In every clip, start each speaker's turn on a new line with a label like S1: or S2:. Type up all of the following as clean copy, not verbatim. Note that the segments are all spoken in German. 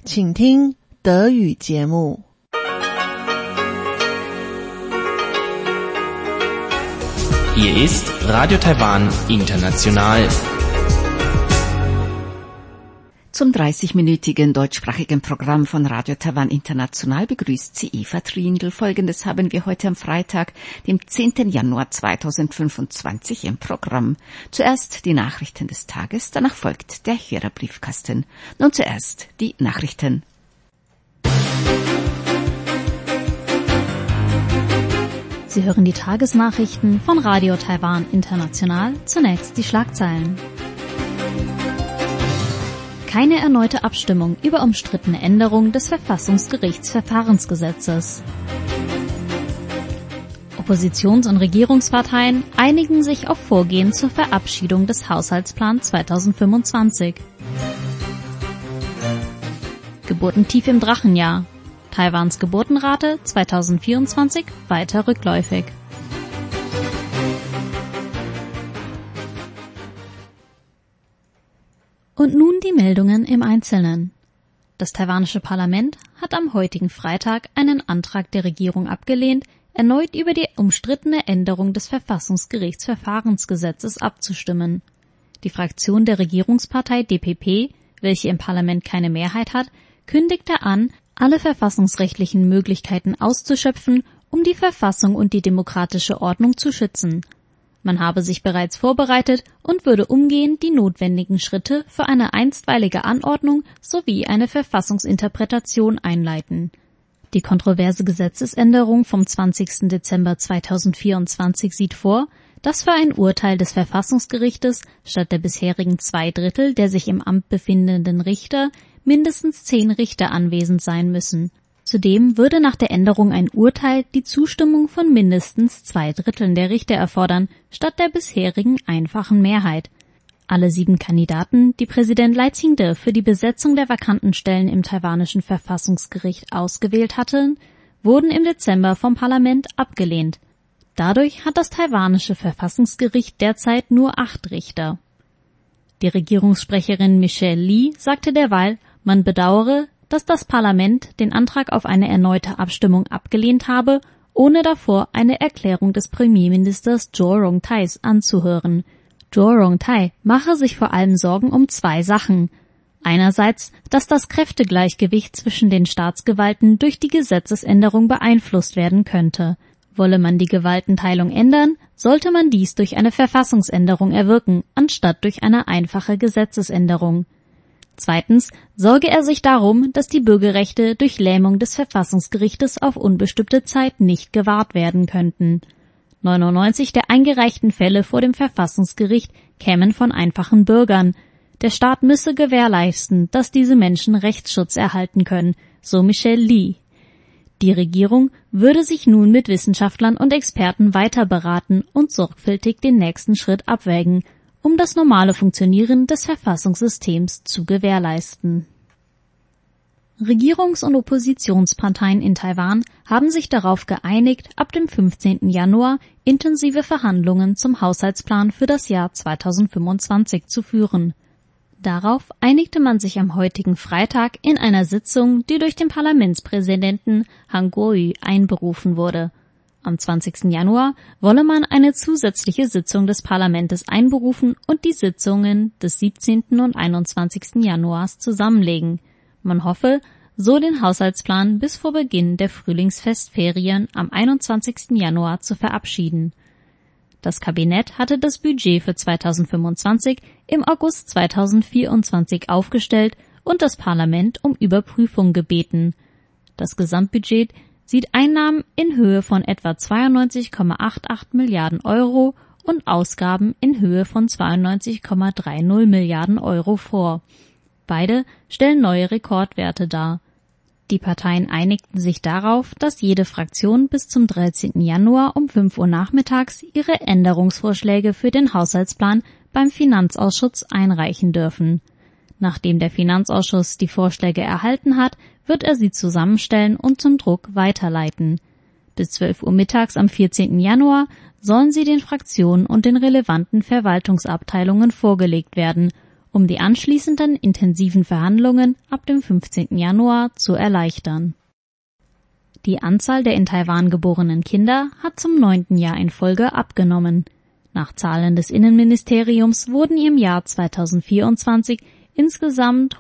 S1: 请听德语节目。
S2: Hier ist Radio Taiwan International.
S3: Zum 30-minütigen deutschsprachigen Programm von Radio Taiwan International begrüßt sie Eva Triendl. Folgendes haben wir heute am Freitag, dem 10. Januar 2025 im Programm. Zuerst die Nachrichten des Tages, danach folgt der Hörerbriefkasten. Nun zuerst die Nachrichten.
S4: Sie hören die Tagesnachrichten von Radio Taiwan International. Zunächst die Schlagzeilen. Keine erneute Abstimmung über umstrittene Änderung des Verfassungsgerichtsverfahrensgesetzes. Oppositions- und Regierungsparteien einigen sich auf Vorgehen zur Verabschiedung des Haushaltsplans 2025. Geburtentief im Drachenjahr. Taiwans Geburtenrate 2024 weiter rückläufig. Und nun die Meldungen im Einzelnen. Das taiwanische Parlament hat am heutigen Freitag einen Antrag der Regierung abgelehnt, erneut über die umstrittene Änderung des Verfassungsgerichtsverfahrensgesetzes abzustimmen. Die Fraktion der Regierungspartei DPP, welche im Parlament keine Mehrheit hat, kündigte an, alle verfassungsrechtlichen Möglichkeiten auszuschöpfen, um die Verfassung und die demokratische Ordnung zu schützen. Man habe sich bereits vorbereitet und würde umgehend die notwendigen Schritte für eine einstweilige Anordnung sowie eine Verfassungsinterpretation einleiten. Die kontroverse Gesetzesänderung vom 20. Dezember 2024 sieht vor, dass für ein Urteil des Verfassungsgerichtes statt der bisherigen 2/3 der sich im Amt befindenden Richter mindestens 10 Richter anwesend sein müssen. Zudem würde nach der Änderung ein Urteil die Zustimmung von mindestens 2/3 der Richter erfordern, statt der bisherigen einfachen Mehrheit. Alle 7 Kandidaten, die Präsident Lai Ching-te für die Besetzung der vakanten Stellen im taiwanischen Verfassungsgericht ausgewählt hatten, wurden im Dezember vom Parlament abgelehnt. Dadurch hat das taiwanische Verfassungsgericht derzeit nur 8 Richter. Die Regierungssprecherin Michelle Lee sagte derweil, man bedauere, dass das Parlament den Antrag auf eine erneute Abstimmung abgelehnt habe, ohne davor eine Erklärung des Premierministers Zhou Rongtais anzuhören. Zhou Rongtai mache sich vor allem Sorgen um 2 Sachen. Einerseits, dass das Kräftegleichgewicht zwischen den Staatsgewalten durch die Gesetzesänderung beeinflusst werden könnte. Wolle man die Gewaltenteilung ändern, sollte man dies durch eine Verfassungsänderung erwirken, anstatt durch eine einfache Gesetzesänderung. Zweitens sorge er sich darum, dass die Bürgerrechte durch Lähmung des Verfassungsgerichtes auf unbestimmte Zeit nicht gewahrt werden könnten. 99 der eingereichten Fälle vor dem Verfassungsgericht kämen von einfachen Bürgern. Der Staat müsse gewährleisten, dass diese Menschen Rechtsschutz erhalten können, so Michelle Lee. Die Regierung würde sich nun mit Wissenschaftlern und Experten weiter beraten und sorgfältig den nächsten Schritt abwägen, um das normale Funktionieren des Verfassungssystems zu gewährleisten. Regierungs- und Oppositionsparteien in Taiwan haben sich darauf geeinigt, ab dem 15. Januar intensive Verhandlungen zum Haushaltsplan für das Jahr 2025 zu führen. Darauf einigte man sich am heutigen Freitag in einer Sitzung, die durch den Parlamentspräsidenten Han Kuo-yu einberufen wurde. Am 20. Januar wolle man eine zusätzliche Sitzung des Parlaments einberufen und die Sitzungen des 17. und 21. Januars zusammenlegen. Man hoffe, so den Haushaltsplan bis vor Beginn der Frühlingsfestferien am 21. Januar zu verabschieden. Das Kabinett hatte das Budget für 2025 im August 2024 aufgestellt und das Parlament um Überprüfung gebeten. Das Gesamtbudget sieht Einnahmen in Höhe von etwa 92,88 Milliarden Euro und Ausgaben in Höhe von 92,30 Milliarden Euro vor. Beide stellen neue Rekordwerte dar. Die Parteien einigten sich darauf, dass jede Fraktion bis zum 13. Januar um 5 Uhr nachmittags ihre Änderungsvorschläge für den Haushaltsplan beim Finanzausschuss einreichen dürfen. Nachdem der Finanzausschuss die Vorschläge erhalten hat, wird er sie zusammenstellen und zum Druck weiterleiten. Bis 12 Uhr mittags am 14. Januar sollen sie den Fraktionen und den relevanten Verwaltungsabteilungen vorgelegt werden um die anschließenden intensiven Verhandlungen ab dem 15. Januar zu erleichtern. Die Anzahl der in Taiwan geborenen Kinder hat zum 9. Jahr in Folge abgenommen. Nach Zahlen des Innenministeriums wurden im Jahr 2024 insgesamt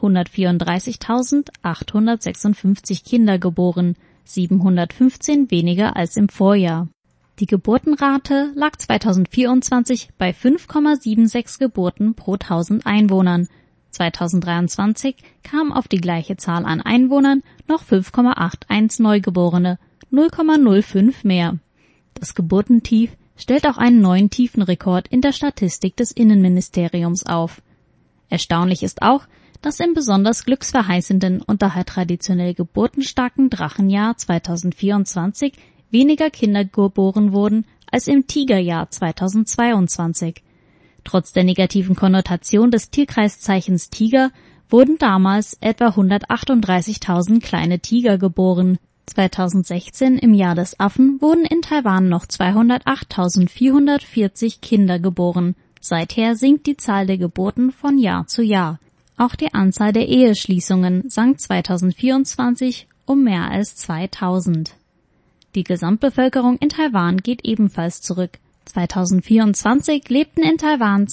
S4: 134.856 Kinder geboren, 715 weniger als im Vorjahr. Die Geburtenrate lag 2024 bei 5,76 Geburten pro 1000 Einwohnern. 2023 kamen auf die gleiche Zahl an Einwohnern noch 5,81 Neugeborene, 0,05 mehr. Das Geburtentief stellt auch einen neuen Tiefenrekord in der Statistik des Innenministeriums auf. Erstaunlich ist auch, dass im besonders glücksverheißenden und daher traditionell geburtenstarken Drachenjahr 2024 weniger Kinder geboren wurden als im Tigerjahr 2022. Trotz der negativen Konnotation des Tierkreiszeichens Tiger wurden damals etwa 138.000 kleine Tiger geboren. 2016, im Jahr des Affen, wurden in Taiwan noch 208.440 Kinder geboren. Seither sinkt die Zahl der Geburten von Jahr zu Jahr. Auch die Anzahl der Eheschließungen sank 2024 um mehr als 2000. Die Gesamtbevölkerung in Taiwan geht ebenfalls zurück. 2024 lebten in Taiwan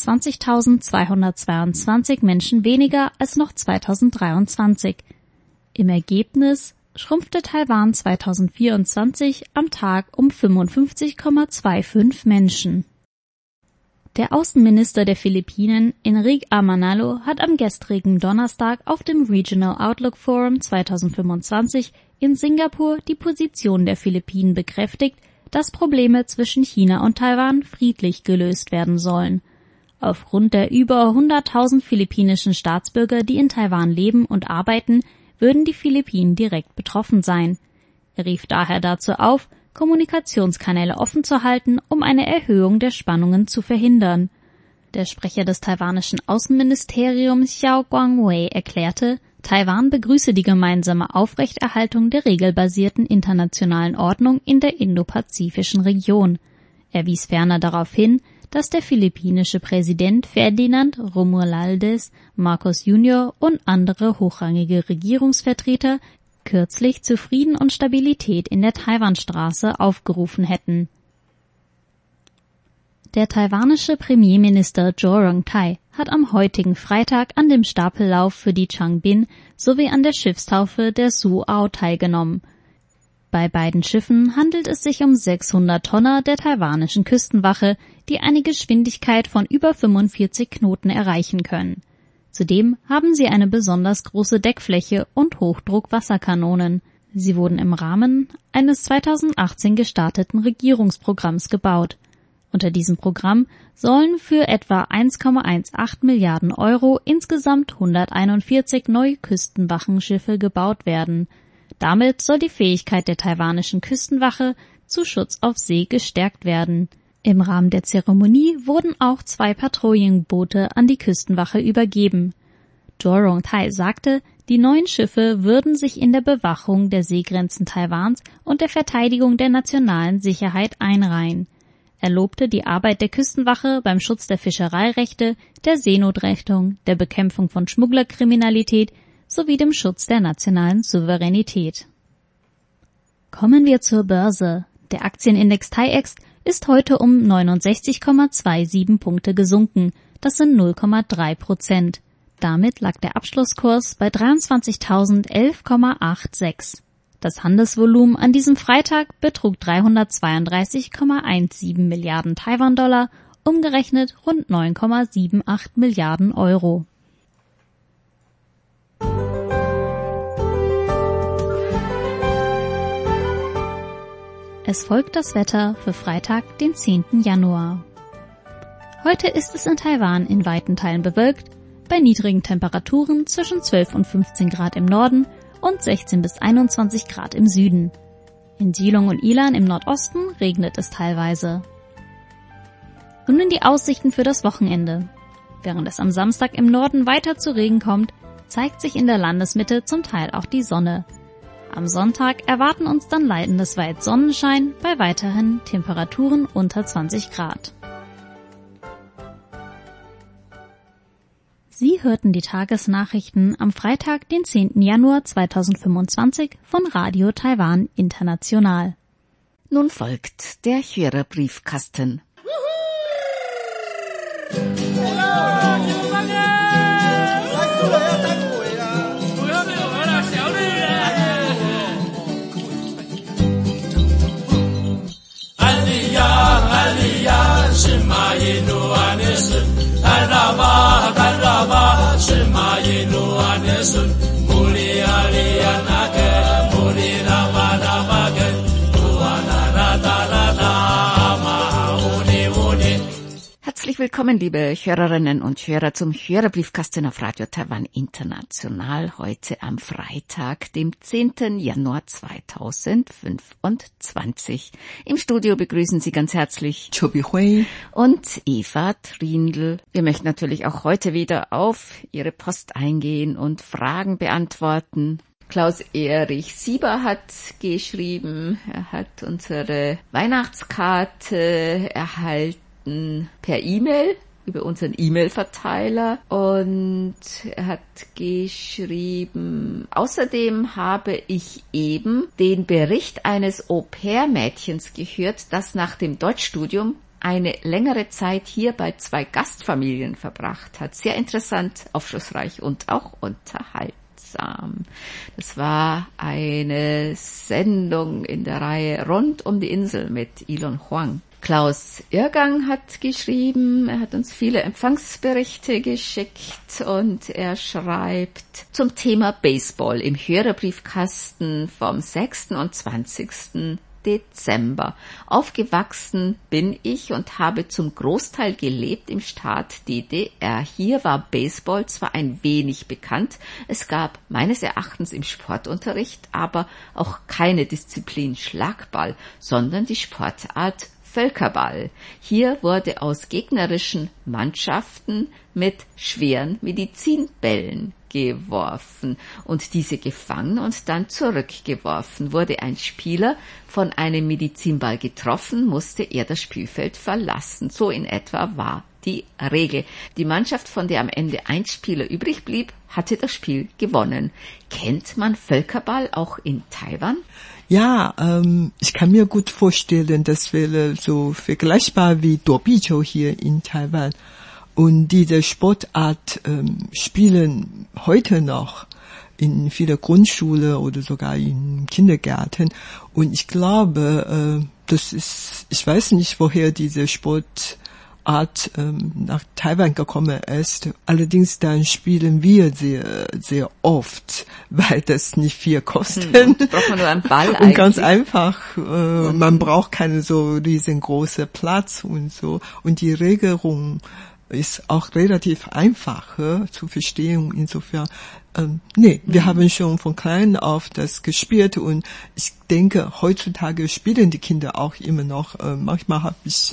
S4: 20.222 Menschen weniger als noch 2023. Im Ergebnis schrumpfte Taiwan 2024 am Tag um 55,25 Menschen. Der Außenminister der Philippinen, Enrique A. Manalo, hat am gestrigen Donnerstag auf dem Regional Outlook Forum 2025 in Singapur die Position der Philippinen bekräftigt, dass Probleme zwischen China und Taiwan friedlich gelöst werden sollen. Aufgrund der über 100.000 philippinischen Staatsbürger, die in Taiwan leben und arbeiten, würden die Philippinen direkt betroffen sein. Er rief daher dazu auf, Kommunikationskanäle offen zu halten, um eine Erhöhung der Spannungen zu verhindern. Der Sprecher des taiwanischen Außenministeriums Xiao Guangwei erklärte, Taiwan begrüße die gemeinsame Aufrechterhaltung der regelbasierten internationalen Ordnung in der indopazifischen Region. Er wies ferner darauf hin, dass der philippinische Präsident Ferdinand Romualdez Marcos Jr. und andere hochrangige Regierungsvertreter kürzlich zu Frieden und Stabilität in der Taiwanstraße aufgerufen hätten. Der taiwanische Premierminister Zhou Rongtai hat am heutigen Freitag an dem Stapellauf für die Changbin sowie an der Schiffstaufe der Suao teilgenommen. Bei beiden Schiffen handelt es sich um 600 Tonner der taiwanischen Küstenwache, die eine Geschwindigkeit von über 45 Knoten erreichen können. Zudem haben sie eine besonders große Deckfläche und Hochdruckwasserkanonen. Sie wurden im Rahmen eines 2018 gestarteten Regierungsprogramms gebaut. Unter diesem Programm sollen für etwa 1,18 Milliarden Euro insgesamt 141 neue Küstenwachenschiffe gebaut werden. Damit soll die Fähigkeit der taiwanischen Küstenwache zu Schutz auf See gestärkt werden. Im Rahmen der Zeremonie wurden auch 2 Patrouillenboote an die Küstenwache übergeben. Zhou Rongtai sagte, die neuen Schiffe würden sich in der Bewachung der Seegrenzen Taiwans und der Verteidigung der nationalen Sicherheit einreihen. Er lobte die Arbeit der Küstenwache beim Schutz der Fischereirechte, der Seenotrettung, der Bekämpfung von Schmugglerkriminalität sowie dem Schutz der nationalen Souveränität. Kommen wir zur Börse. Der Aktienindex TAIEX ist heute um 69,27 Punkte gesunken. Das sind 0,3%. Damit lag der Abschlusskurs bei 23.011,86. Das Handelsvolumen an diesem Freitag betrug 332,17 Milliarden Taiwan-Dollar, umgerechnet rund 9,78 Milliarden Euro. Es folgt das Wetter für Freitag, den 10. Januar. Heute ist es in Taiwan in weiten Teilen bewölkt, bei niedrigen Temperaturen zwischen 12 und 15 Grad im Norden und 16 bis 21 Grad im Süden. In Silong und Ilan im Nordosten regnet es teilweise. Nun die Aussichten für das Wochenende. Während es am Samstag im Norden weiter zu Regen kommt, zeigt sich in der Landesmitte zum Teil auch die Sonne. Am Sonntag erwarten uns dann leidendesweit Sonnenschein bei weiteren Temperaturen unter 20 Grad. Sie hörten die Tagesnachrichten am Freitag, den 10. Januar 2025 von Radio Taiwan International.
S3: Nun folgt der Hörerbriefkasten. Herzlich willkommen, liebe Hörerinnen und Hörer, zum Hörerbriefkasten auf Radio Taiwan International, heute am Freitag, dem 10. Januar 2025. Im Studio begrüßen Sie ganz herzlich
S1: Chobi Hui
S3: und Eva Trindl. Wir möchten natürlich auch heute wieder auf Ihre Post eingehen und Fragen beantworten. Klaus-Erich Sieber hat geschrieben, er hat unsere Weihnachtskarte erhalten per E-Mail über unseren E-Mail-Verteiler und er hat geschrieben, außerdem habe ich eben den Bericht eines Au-pair-Mädchens gehört, das nach dem Deutschstudium eine längere Zeit hier bei 2 Gastfamilien verbracht hat. Sehr interessant, aufschlussreich und auch unterhaltsam. Das war eine Sendung in der Reihe Rund um die Insel mit Elon Huang. Klaus Irrgang hat geschrieben, er hat uns viele Empfangsberichte geschickt und er schreibt zum Thema Baseball im Hörerbriefkasten vom 6. und 20. Dezember. Aufgewachsen bin ich und habe zum Großteil gelebt im Staat DDR. Hier war Baseball zwar ein wenig bekannt, es gab meines Erachtens im Sportunterricht aber auch keine Disziplin Schlagball, sondern die Sportart Völkerball. Hier wurde aus gegnerischen Mannschaften mit schweren Medizinbällen geworfen und diese gefangen und dann zurückgeworfen. Wurde ein Spieler von einem Medizinball getroffen, musste er das Spielfeld verlassen. So in etwa war die Regel. Die Mannschaft, von der am Ende ein Spieler übrig blieb, hatte das Spiel gewonnen. Kennt man Völkerball auch in Taiwan?
S1: Ja, ich kann mir gut vorstellen, das wäre so vergleichbar wie Dorbichou hier in Taiwan. Und diese Sportart spielen heute noch in vieler Grundschule oder sogar in Kindergärten. Und ich glaube, ich weiß nicht, woher diese Sportart nach Taiwan gekommen ist. Allerdings dann spielen wir sehr, sehr oft, weil das nicht viel kostet.
S3: Braucht man nur einen Ball eigentlich.
S1: Und ganz einfach, man braucht keinen so riesengroßen Platz und so. Und die Regelung ist auch relativ einfach zu verstehen. Insofern, wir haben schon von klein auf das gespielt und ich denke, heutzutage spielen die Kinder auch immer noch. Manchmal habe ich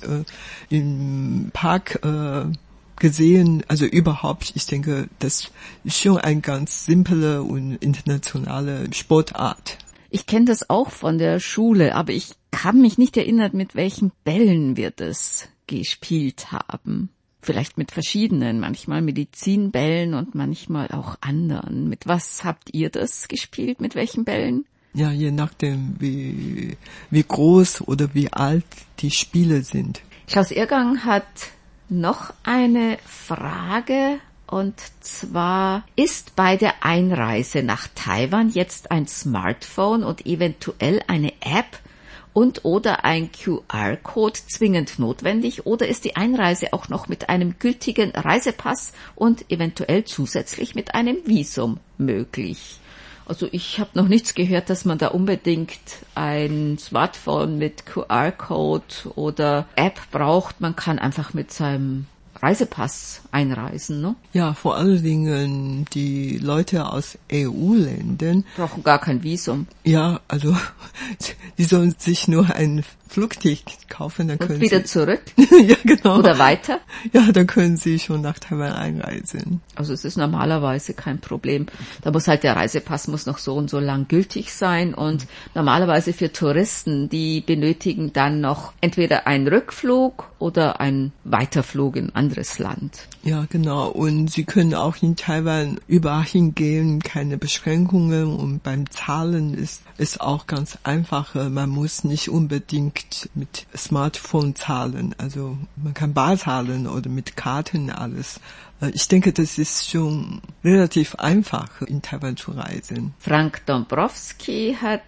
S1: im Park gesehen, also überhaupt, ich denke, das ist schon eine ganz simple und internationale Sportart.
S3: Ich kenne das auch von der Schule, aber ich kann mich nicht erinnern, mit welchen Bällen wir das gespielt haben. Vielleicht mit verschiedenen, manchmal Medizinbällen und manchmal auch anderen. Mit was habt ihr das gespielt? Mit welchen Bällen?
S1: Ja, je nachdem, wie groß oder wie alt die Spiele sind.
S3: Klaus Irrgang hat noch eine Frage, und zwar, ist bei der Einreise nach Taiwan jetzt ein Smartphone und eventuell eine App und oder ein QR-Code zwingend notwendig oder ist die Einreise auch noch mit einem gültigen Reisepass und eventuell zusätzlich mit einem Visum möglich? Also ich habe noch nichts gehört, dass man da unbedingt ein Smartphone mit QR-Code oder App braucht. Man kann einfach mit seinem Reisepass einreisen, ne?
S1: Ja, vor allen Dingen die Leute aus EU-Ländern
S3: brauchen gar kein Visum.
S1: Ja, also die sollen sich nur ein Flugticket kaufen, dann können
S3: und wieder
S1: Sie
S3: zurück?
S1: ja, genau.
S3: Oder weiter?
S1: Ja, dann können Sie schon nach Taiwan einreisen.
S3: Also es ist normalerweise kein Problem. Da muss halt der Reisepass muss noch so und so lang gültig sein und normalerweise für Touristen, die benötigen dann noch entweder einen Rückflug oder einen Weiterflug in ein anderes Land.
S1: Ja, genau. Und Sie können auch in Taiwan überall hingehen, keine Beschränkungen. Und beim Zahlen ist auch ganz einfach. Man muss nicht unbedingt mit Smartphone zahlen. Also man kann bar zahlen oder mit Karten alles. Ich denke, das ist schon relativ einfach, in Taiwan zu reisen.
S3: Frank Dombrowski hat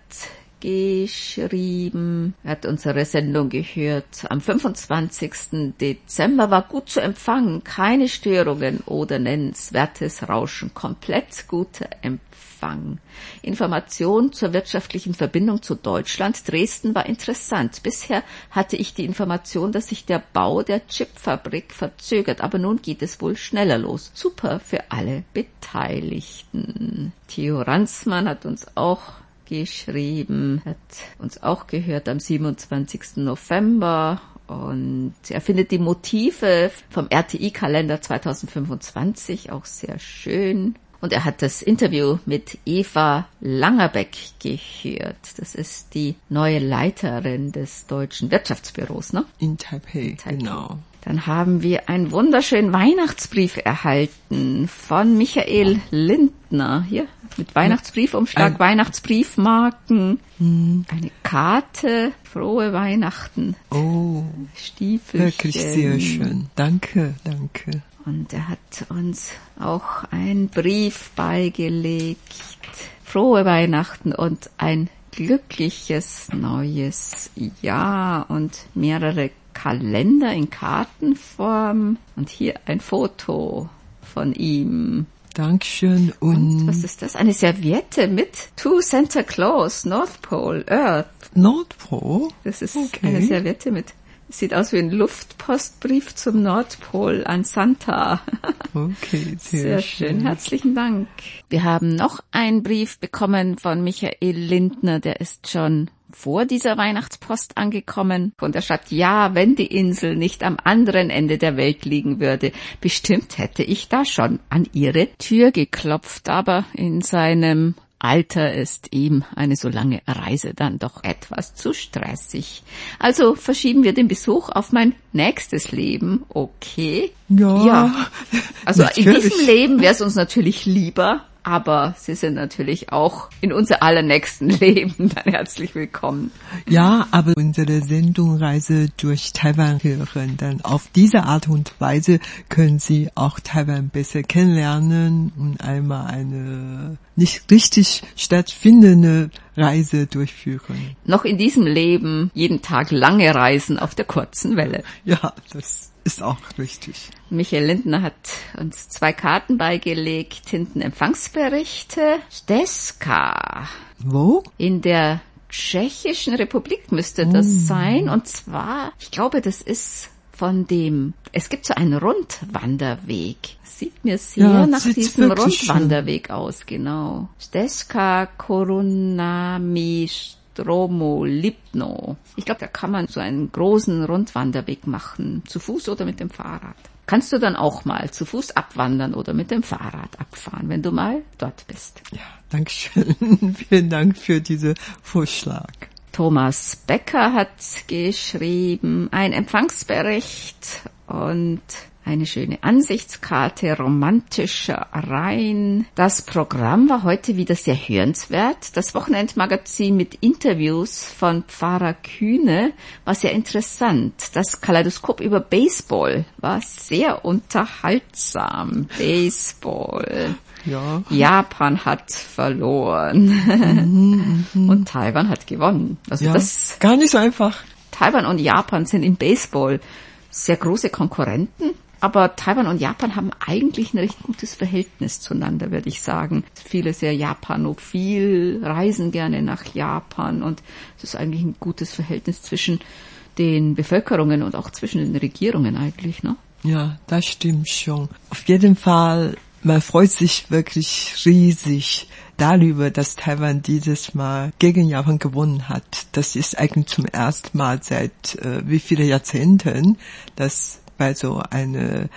S3: geschrieben, er hat unsere Sendung gehört. Am 25. Dezember war gut zu empfangen, keine Störungen oder nennenswertes Rauschen, komplett guter Empfang. Information zur wirtschaftlichen Verbindung zu Deutschland. Dresden war interessant. Bisher hatte ich die Information, dass sich der Bau der Chipfabrik verzögert, aber nun geht es wohl schneller los. Super für alle Beteiligten. Theo Ransmann hat uns auch geschrieben, hat uns auch gehört am 27. November und er findet die Motive vom RTI-Kalender 2025 auch sehr schön. Und er hat das Interview mit Eva Langerbeck gehört. Das ist die neue Leiterin des Deutschen Wirtschaftsbüros, ne?
S1: In Taipei, genau.
S3: Dann haben wir einen wunderschönen Weihnachtsbrief erhalten von Michael Lindner. Hier, mit Weihnachtsbriefumschlag, Weihnachtsbriefmarken, eine Karte, frohe Weihnachten.
S1: Oh,
S3: Stiefelchen.
S1: wirklich sehr schön. Danke, danke.
S3: Und er hat uns auch einen Brief beigelegt. Frohe Weihnachten und ein glückliches neues Jahr und mehrere Kalender in Kartenform und hier ein Foto von ihm.
S1: Dankeschön. Und
S3: was ist das? Eine Serviette mit To Santa Claus, North Pole, Earth.
S1: Nordpol?
S3: Das ist eine Serviette mit, sieht aus wie ein Luftpostbrief zum Nordpol an Santa.
S1: Okay,
S3: sehr schön. Herzlichen Dank. Wir haben noch einen Brief bekommen von Michael Lindner, der ist schon vor dieser Weihnachtspost angekommen. Und er schreibt, ja, wenn die Insel nicht am anderen Ende der Welt liegen würde, bestimmt hätte ich da schon an ihre Tür geklopft. Aber in seinem Alter ist ihm eine so lange Reise dann doch etwas zu stressig. Also verschieben wir den Besuch auf mein nächstes Leben, okay?
S1: Ja.
S3: Also
S1: natürlich.
S3: In diesem Leben wäre es uns natürlich lieber, aber Sie sind natürlich auch in unser allernächsten Leben dann herzlich willkommen.
S1: Ja, aber unsere Sendung Reise durch Taiwan hören, dann auf diese Art und Weise können Sie auch Taiwan besser kennenlernen und einmal eine nicht richtig stattfindende Reise durchführen.
S3: Noch in diesem Leben jeden Tag lange Reisen auf der kurzen Welle.
S1: Ja, das ist auch richtig.
S3: Michael Lindner hat uns 2 Karten beigelegt, hinten Empfangsberichte. Steska.
S1: Wo?
S3: In der Tschechischen Republik müsste das sein. Und zwar, ich glaube, das ist es gibt so einen Rundwanderweg. Sieht mir sehr nach diesem Rundwanderweg aus, genau. Steska Korunami Stromolipno. Ich glaube, da kann man so einen großen Rundwanderweg machen, zu Fuß oder mit dem Fahrrad. Kannst du dann auch mal zu Fuß abwandern oder mit dem Fahrrad abfahren, wenn du mal dort bist.
S1: Ja, danke schön. Vielen Dank für diesen Vorschlag. Thomas
S3: Becker hat geschrieben, ein Empfangsbericht und eine schöne Ansichtskarte romantischer Rhein. Das Programm war heute wieder sehr hörenswert. Das Wochenendmagazin mit Interviews von Pfarrer Kühne war sehr interessant. Das Kaleidoskop über Baseball war sehr unterhaltsam. Baseball.
S1: Ja.
S3: Japan hat verloren und Taiwan hat gewonnen. Also
S1: ja,
S3: das
S1: gar nicht so einfach.
S3: Taiwan und Japan sind im Baseball sehr große Konkurrenten, aber Taiwan und Japan haben eigentlich ein recht gutes Verhältnis zueinander, würde ich sagen. Viele sehr japanophil, reisen gerne nach Japan und es ist eigentlich ein gutes Verhältnis zwischen den Bevölkerungen und auch zwischen den Regierungen eigentlich, ne?
S1: Ja, das stimmt schon. Auf jeden Fall, man freut sich wirklich riesig, darüber, dass Taiwan dieses Mal gegen Japan gewonnen hat. Das ist eigentlich zum ersten Mal seit wie viele Jahrzehnten, dass bei so einer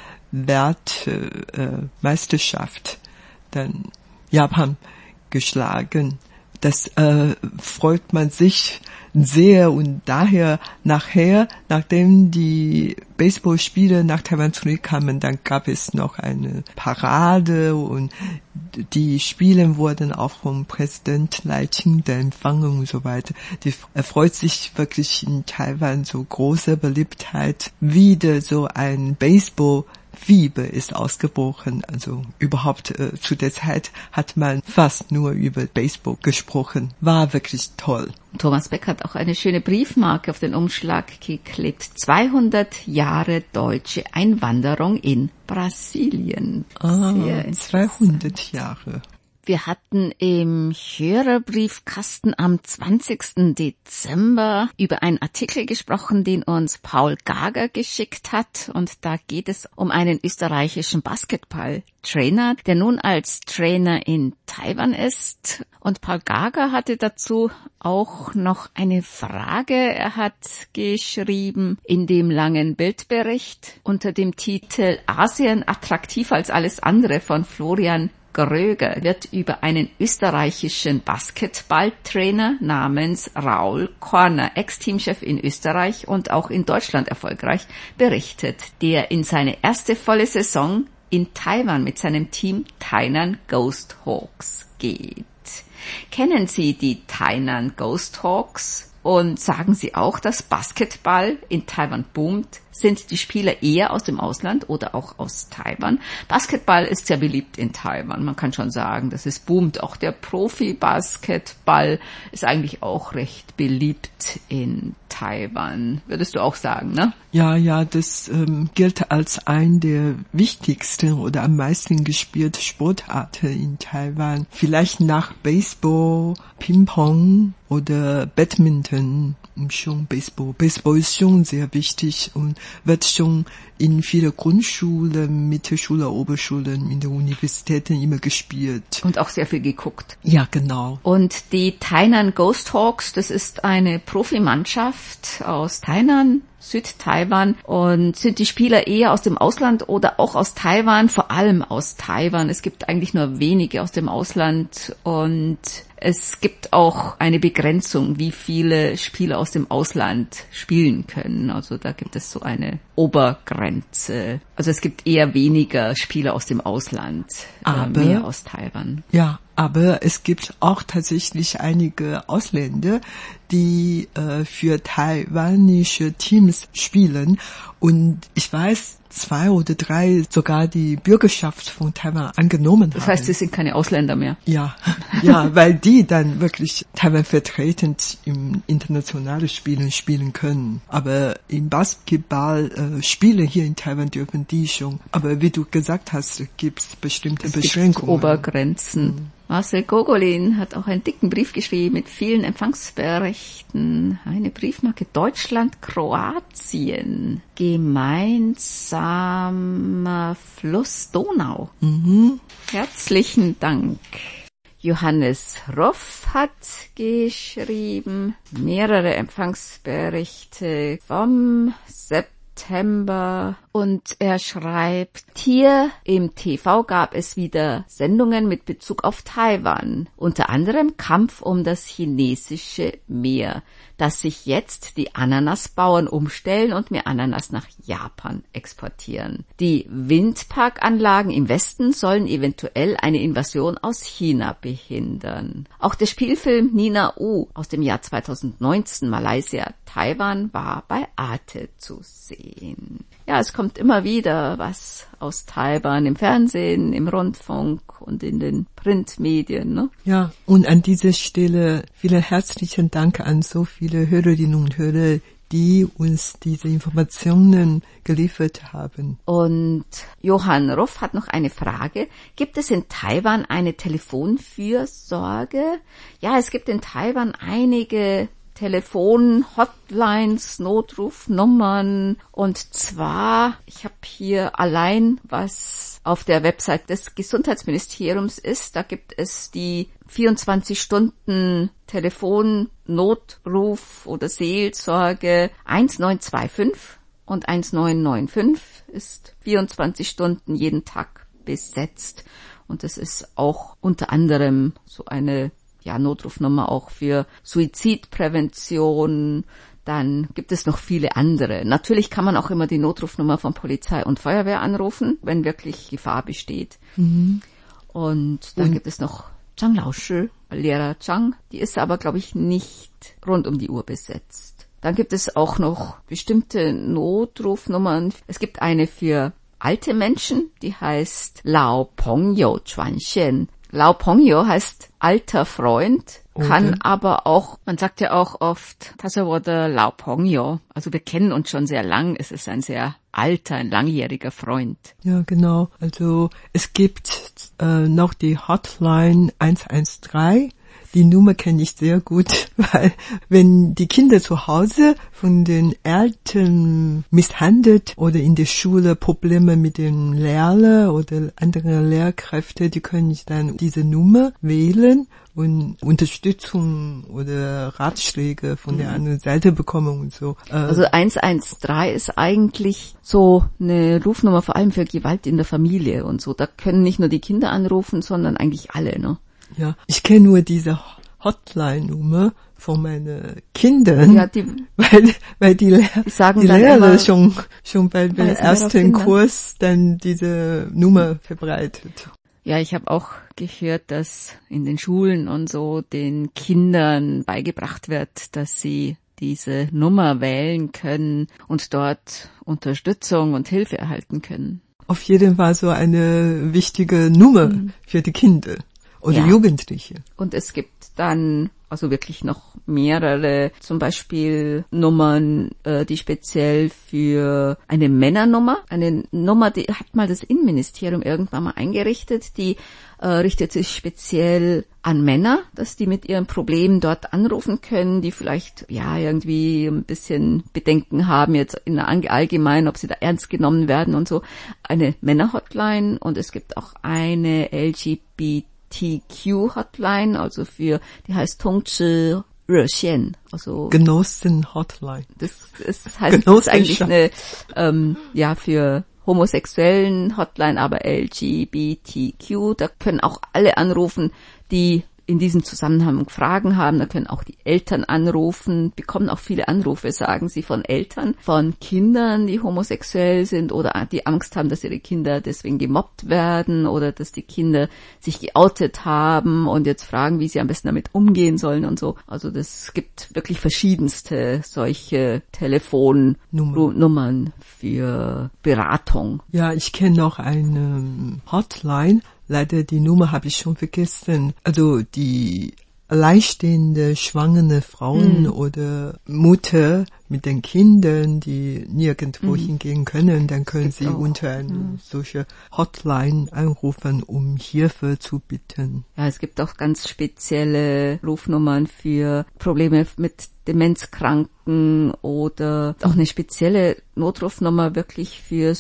S1: Meisterschaft dann Japan geschlagen. Das freut man sich sehr und daher nachher, nachdem die Baseballspieler nach Taiwan zurückkamen, dann gab es noch eine Parade und die Spiele wurden auch vom Präsident Lai Ching-te empfangen und so weiter. Er freut sich wirklich in Taiwan so große Beliebtheit. Wieder so ein Baseball-Fieber ist ausgebrochen. Also überhaupt zu der Zeit hat man fast nur über Baseball gesprochen. War wirklich toll.
S3: Thomas Beck hat auch eine schöne Briefmarke auf den Umschlag geklebt. 200 Jahre deutsche Einwanderung in Brasilien.
S1: 200 Jahre.
S3: Wir hatten im Hörerbriefkasten am 20. Dezember über einen Artikel gesprochen, den uns Paul Gager geschickt hat. Und da geht es um einen österreichischen Basketballtrainer, der nun als Trainer in Taiwan ist. Und Paul Gager hatte dazu auch noch eine Frage. Er hat geschrieben in dem langen Bildbericht unter dem Titel Asien attraktiver als alles andere von Florian Gröger wird über einen österreichischen Basketballtrainer namens Raul Korner, Ex-Teamchef in Österreich und auch in Deutschland erfolgreich, berichtet, der in seine erste volle Saison in Taiwan mit seinem Team Tainan Ghost Hawks geht. Kennen Sie die Tainan Ghost Hawks? Und sagen Sie auch, dass Basketball in Taiwan boomt? Sind die Spieler eher aus dem Ausland oder auch aus Taiwan? Basketball ist sehr beliebt in Taiwan. Man kann schon sagen, dass es boomt. Auch der Profi-Basketball ist eigentlich auch recht beliebt in Taiwan. Würdest du auch sagen, ne?
S1: Ja, das gilt als ein der wichtigsten oder am meisten gespielten Sportarten in Taiwan. Vielleicht nach Baseball, Ping-Pong oder Badminton. Schon Baseball. Baseball ist schon sehr wichtig und wird schon in vielen Grundschulen, Mittelschule, Oberschulen, in den Universitäten immer gespielt.
S3: Und auch sehr viel geguckt.
S1: Ja, genau.
S3: Und die Tainan Ghost Hawks, das ist eine Profimannschaft aus Tainan, Südtaiwan, und sind die Spieler eher aus dem Ausland oder auch aus Taiwan, vor allem aus Taiwan. Es gibt eigentlich nur wenige aus dem Ausland und es gibt auch eine Begrenzung, wie viele Spieler aus dem Ausland spielen können. Also da gibt es so eine Obergrenze. Also es gibt eher weniger Spieler aus dem Ausland, mehr aus Taiwan.
S1: Ja, aber es gibt auch tatsächlich einige Ausländer, die für taiwanische Teams spielen. Und ich weiß, 2 oder 3 sogar die Bürgerschaft von Taiwan angenommen haben.
S3: Das heißt, sie sind keine Ausländer mehr.
S1: Ja, weil die dann wirklich Taiwan vertretend im internationalen Spielen spielen können. Aber im Basketball Spiele hier in Taiwan dürfen die schon. Aber wie du gesagt hast, gibt es bestimmte Beschränkungen.
S3: Gibt Obergrenzen. Marcel Gogolin hat auch einen dicken Brief geschrieben mit vielen Empfangsberichten. Eine Briefmarke Deutschland-Kroatien. Gemeinsamer Fluss Donau. Herzlichen Dank. Johannes Roff hat geschrieben mehrere Empfangsberichte vom September. Und er schreibt, hier im TV gab es wieder Sendungen mit Bezug auf Taiwan, unter anderem Kampf um das chinesische Meer, dass sich jetzt die Ananasbauern umstellen und mehr Ananas nach Japan exportieren. Die Windparkanlagen im Westen sollen eventuell eine Invasion aus China behindern. Auch der Spielfilm Nina U aus dem Jahr 2019 Malaysia, Taiwan war bei Arte zu sehen. Ja, es kommt immer wieder was aus Taiwan im Fernsehen, im Rundfunk und in den Printmedien, ne?
S1: Ja, und an dieser Stelle vielen herzlichen Dank an so viele Hörerinnen und Hörer, die uns diese Informationen geliefert haben.
S3: Und Johann Ruff hat noch eine Frage. Gibt es in Taiwan eine Telefonfürsorge? Ja, es gibt in Taiwan einige Telefon-Hotlines, Notrufnummern. Und zwar, ich habe hier allein, was auf der Website des Gesundheitsministeriums ist, da gibt es die 24 Stunden Telefon-Notruf oder Seelsorge 1925 und 1995 ist 24 Stunden jeden Tag besetzt. Und das ist auch unter anderem so eine Notrufnummer auch für Suizidprävention. Dann gibt es noch viele andere. Natürlich kann man auch immer die Notrufnummer von Polizei und Feuerwehr anrufen, wenn wirklich Gefahr besteht. Mhm. Und dann gibt es noch Zhang Laoshi, Lehrer Zhang. Die ist aber, glaube ich, nicht rund um die Uhr besetzt. Dann gibt es auch noch bestimmte Notrufnummern. Es gibt eine für alte Menschen, die heißt Lao Pengyo Chuanxian. Lao Pengyo heißt alter Freund, kann aber auch, man sagt ja auch oft, das wurde Lao Pengyo. Also wir kennen uns schon sehr lang, es ist ein sehr alter, ein langjähriger Freund.
S1: Ja, genau. Also es gibt noch die Hotline 113. Die Nummer kenne ich sehr gut, weil wenn die Kinder zu Hause von den Eltern misshandelt oder in der Schule Probleme mit den Lehrern oder anderen Lehrkräften, die können dann diese Nummer wählen und Unterstützung oder Ratschläge von der anderen Seite bekommen und so.
S3: Also 113 ist eigentlich so eine Rufnummer vor allem für Gewalt in der Familie und so. Da können nicht nur die Kinder anrufen, sondern eigentlich alle, ne?
S1: Ja, ich kenne nur diese Hotline-Nummer von meinen Kindern,
S3: ja,
S1: weil die Lehrer schon beim ersten Kurs dann diese Nummer verbreitet.
S3: Ja, ich habe auch gehört, dass in den Schulen und so den Kindern beigebracht wird, dass sie diese Nummer wählen können und dort Unterstützung und Hilfe erhalten können.
S1: Auf jeden Fall so eine wichtige Nummer für die Kinder. Oder Jugendliche.
S3: Und es gibt dann also wirklich noch mehrere, zum Beispiel Nummern, die speziell für eine Männernummer, eine Nummer, die hat mal das Innenministerium irgendwann mal eingerichtet, die richtet sich speziell an Männer, dass die mit ihren Problemen dort anrufen können, die vielleicht irgendwie ein bisschen Bedenken haben jetzt in der allgemein, ob sie da ernst genommen werden und so. Eine Männer-Hotline und es gibt auch eine LGBTQ-Hotline, also die heißt Tongchi Rexian, also
S1: Genossen-Hotline.
S3: Das heißt, das ist eigentlich eine, für homosexuellen Hotline, aber LGBTQ, da können auch alle anrufen, die in diesem Zusammenhang Fragen haben, da können auch die Eltern anrufen, bekommen auch viele Anrufe, sagen sie, von Eltern, von Kindern, die homosexuell sind oder die Angst haben, dass ihre Kinder deswegen gemobbt werden oder dass die Kinder sich geoutet haben und jetzt fragen, wie sie am besten damit umgehen sollen und so. Also das gibt wirklich verschiedenste solche Telefonnummern für Beratung.
S1: Ja, ich kenne noch eine Hotline. Leider die Nummer habe ich schon vergessen. Also die alleinstehende schwangere Frauen oder Mutter mit den Kindern, die nirgendwo hingehen können, dann können sie unter eine solche Hotline anrufen, um Hilfe zu bitten.
S3: Ja, es gibt auch ganz spezielle Rufnummern für Probleme mit Demenzkranken oder auch eine spezielle Notrufnummer wirklich für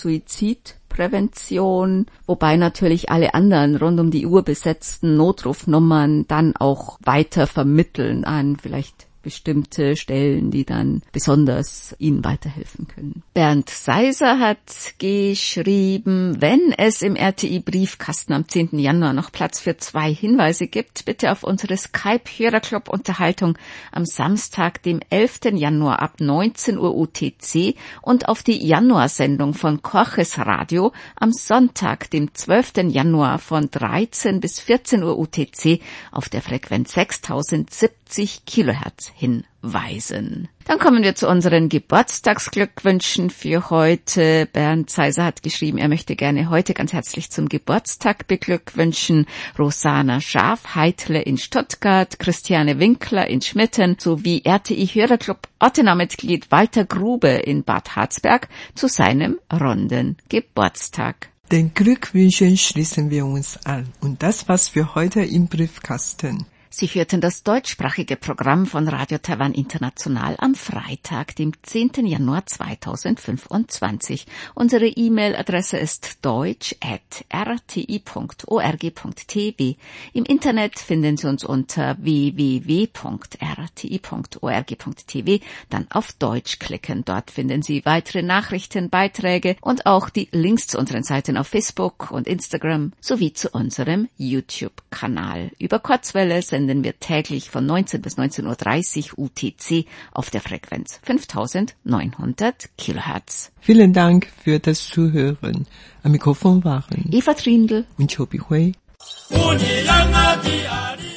S3: Suizidprävention, wobei natürlich alle anderen rund um die Uhr besetzten Notrufnummern dann auch weiter vermitteln an vielleicht bestimmte Stellen, die dann besonders Ihnen weiterhelfen können. Bernd Seiser hat geschrieben, wenn es im RTI-Briefkasten am 10. Januar noch Platz für 2 Hinweise gibt, bitte auf unsere Skype-Hörerclub-Unterhaltung am Samstag, dem 11. Januar ab 19 Uhr UTC und auf die Januarsendung von Korches Radio am Sonntag, dem 12. Januar von 13 bis 14 Uhr UTC auf der Frequenz 6070 Kilohertz hinweisen. Dann kommen wir zu unseren Geburtstagsglückwünschen für heute. Bernd Seiser hat geschrieben, er möchte gerne heute ganz herzlich zum Geburtstag beglückwünschen Rosana Schafheitle in Stuttgart, Christiane Winkler in Schmitten sowie RTI-Hörerclub Ottenau-Mitglied Walter Grube in Bad Harzberg zu seinem runden Geburtstag.
S1: Den Glückwünschen schließen wir uns an. Und das war's für heute im Briefkasten.
S3: Sie hörten das deutschsprachige Programm von Radio Taiwan International am Freitag, dem 10. Januar 2025. Unsere E-Mail-Adresse ist deutsch@rti.org.tv. Im Internet finden Sie uns unter www.rti.org.tv. Dann auf Deutsch klicken. Dort finden Sie weitere Nachrichten, Beiträge und auch die Links zu unseren Seiten auf Facebook und Instagram sowie zu unserem YouTube-Kanal. Über Kurzwelle senden wir täglich von 19 bis 19.30 Uhr UTC auf der Frequenz 5900 Kilohertz.
S1: Vielen Dank für das Zuhören. Am Mikrofon waren
S3: Eva Trindl
S1: und Chobi Hui.